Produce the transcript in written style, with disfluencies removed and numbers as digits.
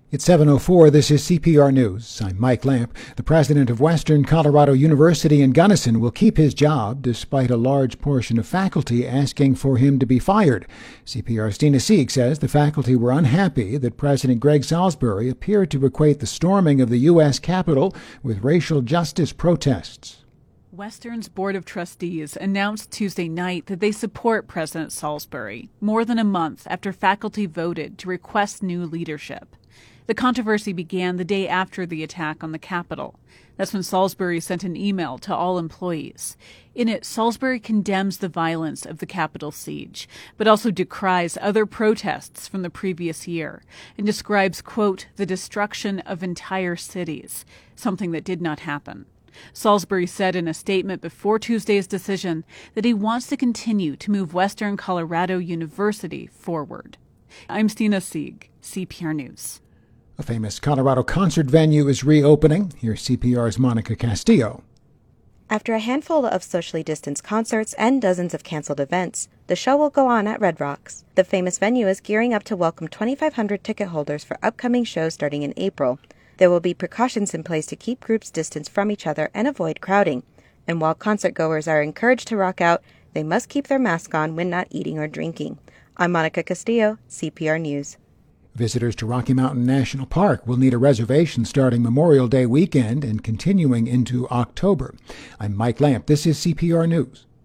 It's 7:04. This is CPR News. I'm Mike Lamp. The president of Western Colorado University in Gunnison will keep his job despite a large portion of faculty asking for him to be fired. CPR's Dina Sieg says the faculty were unhappy that President Greg Salisbury appeared to equate the storming of the U.S. Capitol with racial justice protests. Western's Board of Trustees announced Tuesday night that they support President Salisbury more than a month after faculty voted to request new leadership. The controversy began the day after the attack on the Capitol. That's when Salisbury sent an email to all employees. In it, Salisbury condemns the violence of the Capitol siege, but also decries other protests from the previous year and describes, quote, the destruction of entire cities, something that did not happen. Salisbury said in a statement before Tuesday's decision that he wants to continue to move Western Colorado University forward. I'm Dina Sieg, CPR News. A famous Colorado concert venue is reopening. Here's CPR's Monica Castillo. After a handful of socially distanced concerts and dozens of canceled events, the show will go on at Red Rocks. The famous venue is gearing up to welcome 2,500 ticket holders for upcoming shows starting in April. There will be precautions in place to keep groups distanced from each other and avoid crowding. And while concertgoers are encouraged to rock out, they must keep their mask on when not eating or drinking. I'm Monica Castillo, CPR News. Visitors to Rocky Mountain National Park will need a reservation starting Memorial Day weekend and continuing into October. I'm Mike Lamp. This is CPR News.